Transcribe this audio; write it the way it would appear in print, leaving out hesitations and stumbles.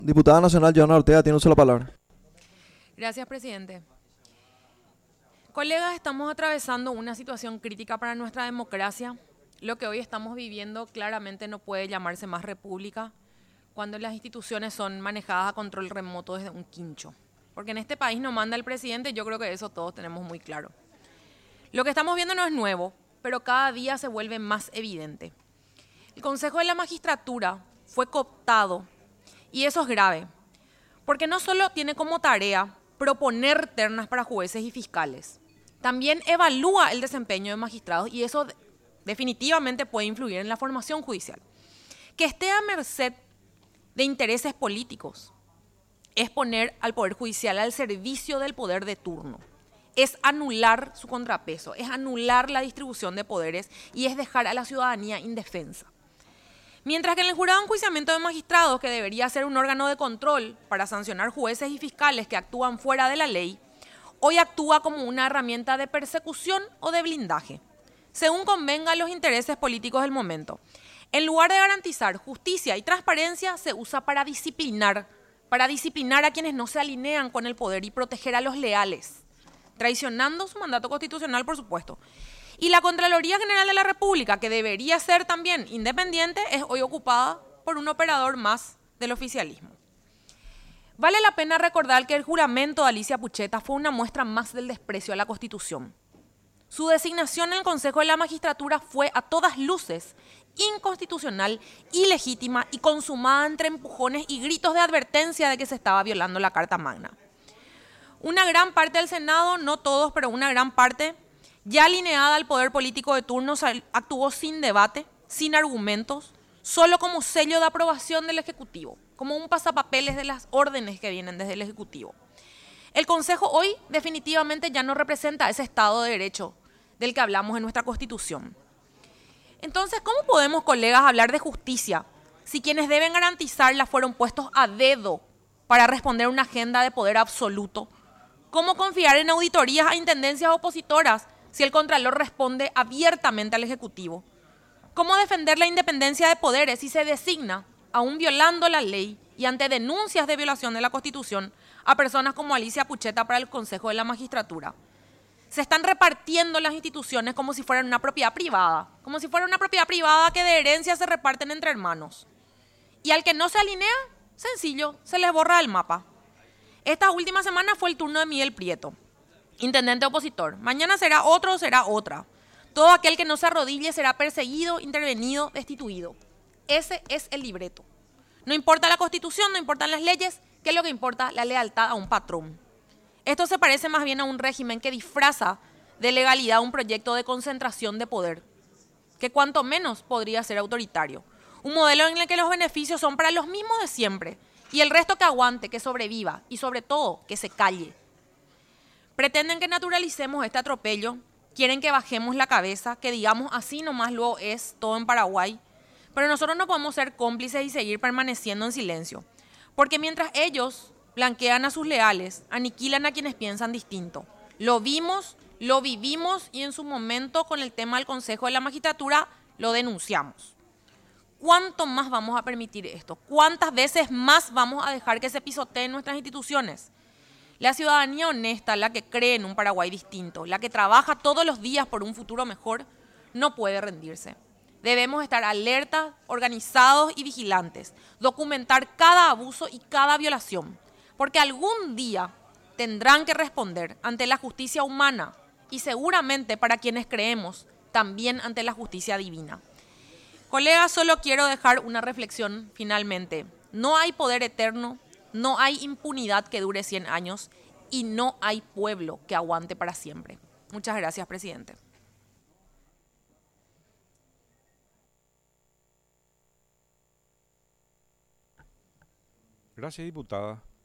Diputada Nacional Joana Ortega tiene la palabra. Gracias, presidente. Colegas, estamos atravesando una situación crítica para nuestra democracia. Lo que hoy estamos viviendo claramente no puede llamarse más república cuando las instituciones son manejadas a control remoto desde un quincho. Porque en este país no manda el presidente, yo creo que eso todos tenemos muy claro. Lo que estamos viendo no es nuevo, pero cada día se vuelve más evidente. El Consejo de la Magistratura fue cooptado y eso es grave, porque no solo tiene como tarea proponer ternas para jueces y fiscales, también evalúa el desempeño de magistrados y eso definitivamente puede influir en la formación judicial. Que esté a merced de intereses políticos es poner al Poder Judicial al servicio del poder de turno, es anular su contrapeso, es anular la distribución de poderes y es dejar a la ciudadanía indefensa. Mientras que en el jurado de enjuiciamiento de magistrados, que debería ser un órgano de control para sancionar jueces y fiscales que actúan fuera de la ley, hoy actúa como una herramienta de persecución o de blindaje, según convenga los intereses políticos del momento. En lugar de garantizar justicia y transparencia, se usa para disciplinar a quienes no se alinean con el poder y proteger a los leales, traicionando su mandato constitucional, por supuesto. Y la Contraloría General de la República, que debería ser también independiente, es hoy ocupada por un operador más del oficialismo. Vale la pena recordar que el juramento de Alicia Pucheta fue una muestra más del desprecio a la Constitución. Su designación en el Consejo de la Magistratura fue a todas luces inconstitucional, ilegítima y consumada entre empujones y gritos de advertencia de que se estaba violando la Carta Magna. Una gran parte del Senado, no todos, pero una gran parte, ya alineada al poder político de turno, actuó sin debate, sin argumentos, solo como sello de aprobación del Ejecutivo, como un pasapapeles de las órdenes que vienen desde el Ejecutivo. El Consejo hoy definitivamente ya no representa ese Estado de Derecho del que hablamos en nuestra Constitución. Entonces, ¿cómo podemos, colegas, hablar de justicia si quienes deben garantizarla fueron puestos a dedo para responder a una agenda de poder absoluto? ¿Cómo confiar en auditorías a intendencias opositoras si el Contralor responde abiertamente al Ejecutivo? ¿Cómo defender la independencia de poderes si se designa, aún violando la ley y ante denuncias de violación de la Constitución, a personas como Alicia Pucheta para el Consejo de la Magistratura? Se están repartiendo las instituciones como si fueran una propiedad privada, que de herencia se reparten entre hermanos. Y al que no se alinea, sencillo, se les borra del mapa. Esta última semana fue el turno de Miguel Prieto, intendente opositor. Mañana será otro o será otra. Todo aquel que no se arrodille será perseguido, intervenido, destituido. Ese es el libreto. No importa la Constitución, no importan las leyes, que es lo que importa, la lealtad a un patrón. Esto se parece más bien a un régimen que disfraza de legalidad un proyecto de concentración de poder, que cuanto menos podría ser autoritario. Un modelo en el que los beneficios son para los mismos de siempre y el resto que aguante, que sobreviva y sobre todo que se calle. Pretenden que naturalicemos este atropello, quieren que bajemos la cabeza, que digamos así nomás luego es todo en Paraguay, pero nosotros no podemos ser cómplices y seguir permaneciendo en silencio, porque mientras ellos blanquean a sus leales, aniquilan a quienes piensan distinto. Lo vimos, lo vivimos y en su momento con el tema del Consejo de la Magistratura lo denunciamos. ¿Cuánto más vamos a permitir esto? ¿Cuántas veces más vamos a dejar que se pisoteen nuestras instituciones? La ciudadanía honesta, la que cree en un Paraguay distinto, la que trabaja todos los días por un futuro mejor, no puede rendirse. Debemos estar alertas, organizados y vigilantes, documentar cada abuso y cada violación, porque algún día tendrán que responder ante la justicia humana y seguramente para quienes creemos, también ante la justicia divina. Colegas, solo quiero dejar una reflexión finalmente. No hay poder eterno, no hay impunidad que dure 100 años y no hay pueblo que aguante para siempre. Muchas gracias, presidente. Gracias, diputada.